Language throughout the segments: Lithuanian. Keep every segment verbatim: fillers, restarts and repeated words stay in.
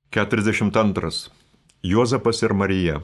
keturiasdešimt antras. Juozapas ir Marija.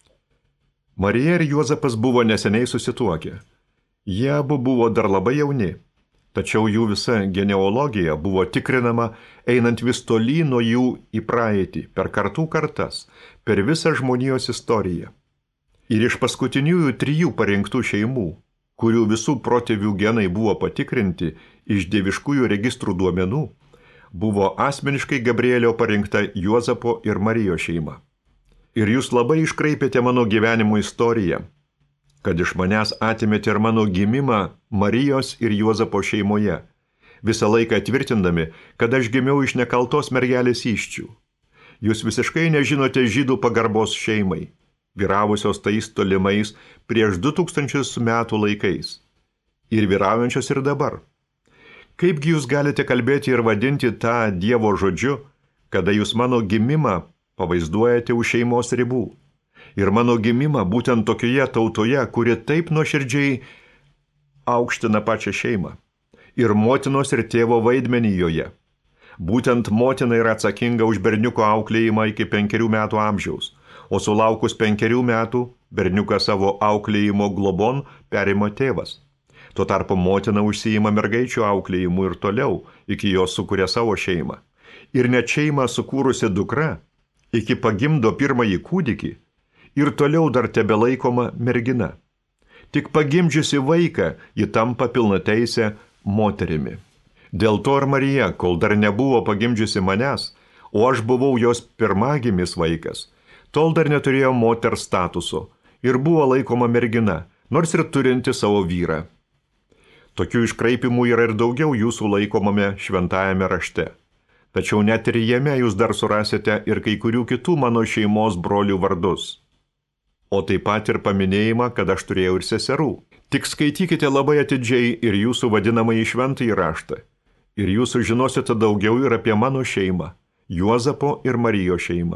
Marija ir Juozapas buvo neseniai susituokę. Jie abu buvo dar labai jauni, tačiau jų visa genealogija buvo tikrinama einant vis tolyn nuo jų į praeitį, per kartų kartas, per visą žmonijos istoriją. Ir iš paskutiniųjų trijų parinktų šeimų, kurių visų protėvių genai buvo patikrinti iš dieviškųjų registrų duomenų, buvo asmeniškai Gabrielio parinkta Juozapo ir Marijos šeima. Ir jūs labai iškraipėte mano gyvenimo istoriją, kad iš manęs atimėte ir mano gimimą Marijos ir Juozapo šeimoje, visą laiką tvirtindami, kad aš gimiau iš nekaltos mergelės įsčių. Jūs visiškai nežinote žydų pagarbos šeimai, vyravusios tais tolimais prieš du tūkstančius metų laikais ir vyraujančios ir dabar. Kaipgi jūs galite kalbėti ir vadinti tą Dievo žodžiu, kada jūs mano gimimą pavaizduojate už šeimos ribų? Ir mano gimimą būtent tokioje tautoje, kuri taip nuoširdžiai aukština pačią šeimą. Ir motinos ir tėvo vaidmenį joje. Būtent motina yra atsakinga už berniuko auklėjimą iki penkerių metų amžiaus, o sulaukus penkerių metų berniuką savo auklėjimo globon perima tėvas. Tuo tarpu motina užsiima mergaičių auklėjimu ir toliau, iki jos sukuria savo šeimą. Ir net šeimą sukūrusi dukra, iki pagimdo pirmąjį kūdikį, ir toliau dar tebelaikoma mergina. Tik pagimdžiusi vaiką, ji tampa pilnateisė moterimi. Dėl to ir Marija, kol dar nebuvo pagimdžiusi manęs, o aš buvau jos pirmagimis vaikas, tol dar neturėjo moters statuso ir buvo laikoma mergina, nors ir turinti savo vyrą. Tokių iškraipimų yra ir daugiau jūsų laikomame šventajame rašte. Tačiau net ir jame jūs dar surasite ir kai kurių kitų mano šeimos brolių vardus. O taip pat ir paminėjimą, kad aš turėjau ir seserų. Tik skaitykite labai atidžiai ir jūsų vadinamąjį šventąjį raštą. Ir jūs sužinosite daugiau ir apie mano šeimą, Juozapo ir Marijos šeimą.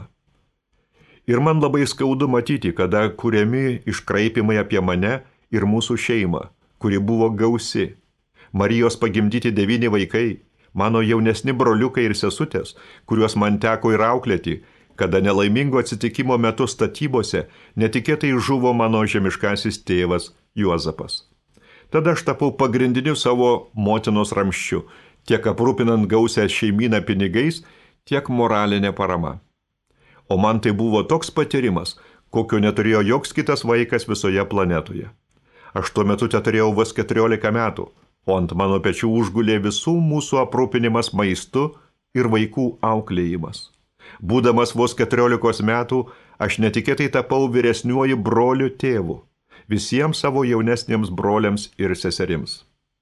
Ir man labai skaudu matyti, kada kuriami iškraipimai apie mane ir mūsų šeimą, kuri buvo gausi. Marijos pagimdyti devyni vaikai, mano jaunesni broliukai ir sesutės, kuriuos man teko ir auklėti, kada nelaimingo atsitikimo metu statybose netikėtai žuvo mano žemiškasis tėvas Juozapas. Tada aš tapau pagrindiniu savo motinos ramščiu, tiek aprūpinant gausią šeimyną pinigais, tiek moralinė parama. O man tai buvo toks patyrimas, kokio neturėjo joks kitas vaikas visoje planetoje. Aš tuo metu teturėjau vos keturiolika metų, o ant mano pečių užgulė visų mūsų aprūpinimas maistu ir vaikų auklėjimas. Būdamas vos keturiolikos metų, aš netikėtai tapau vyresniuoju broliu tėvu, visiems savo jaunesniems broliams ir seserims.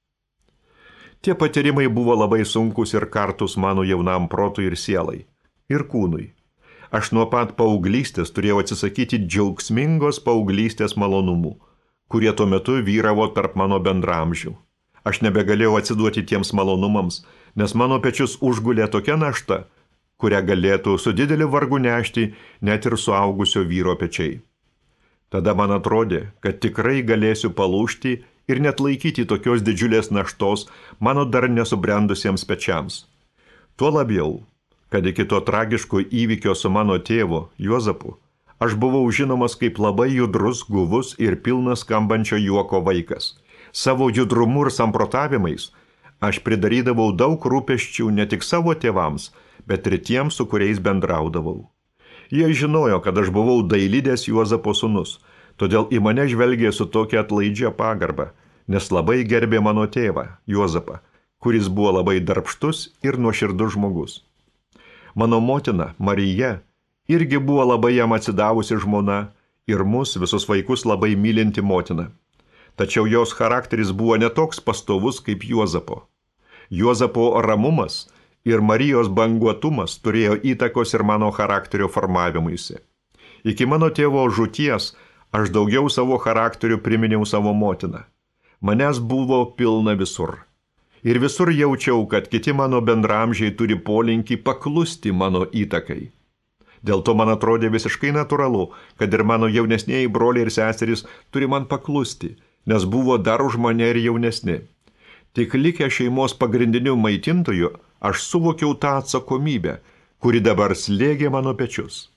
Tie patyrimai buvo labai sunkus ir kartus mano jaunam protui ir sielai, ir kūnui. Aš nuo pat paauglystės turėjau atsisakyti džiaugsmingos paauglystės malonumų, kurie tuo metu vyravo tarp mano bendramžių. Aš nebegalėjau atsiduoti tiems malonumams, nes mano pečius užgulė tokia našta, kurią galėtų su dideliu vargu nešti net ir suaugusio vyro pečiai. Tada man atrodė, kad tikrai galėsiu palūžti ir net laikyti tokios didžiulės naštos mano dar nesubrendusiems pečiams. Tuo labiau, kad iki to tragiško įvykio su mano tėvu, Juozapu, aš buvau žinomas kaip labai judrus, guvus ir pilnas skambančio juoko vaikas. Savo judrumu ir samprotavimais aš pridarydavau daug rūpesčių ne tik savo tėvams, bet ir tiems, su kuriais bendraudavau. Jie žinojo, kad aš buvau dailidės Juozapo sūnus, todėl į mane žvelgė su tokia atlaidžia pagarba, nes labai gerbė mano tėvą, Juozapą, kuris buvo labai darbštus ir nuoširdus žmogus. Mano motina, Marija, irgi buvo labai jam atsidavusi žmona ir mus, visus vaikus, labai mylinti motina. Tačiau jos charakteris buvo netoks pastovus kaip Juozapo. Juozapo ramumas ir Marijos banguotumas turėjo įtakos ir mano charakterio formavimuisi. Iki mano tėvo žūties aš daugiau savo charakteriu priminiau savo motiną. Manęs buvo pilna visur. Ir visur jaučiau, kad kiti mano bendramžiai turi polinkį paklusti mano įtakai. Dėl to man atrodė visiškai natūralu, kad ir mano jaunesnieji broliai ir seserys turi man paklusti, nes buvo dar už mane ir jaunesni. Tik likę šeimos pagrindiniu maitintoju, aš suvokiau tą atsakomybę, kuri dabar slėgė mano pečius.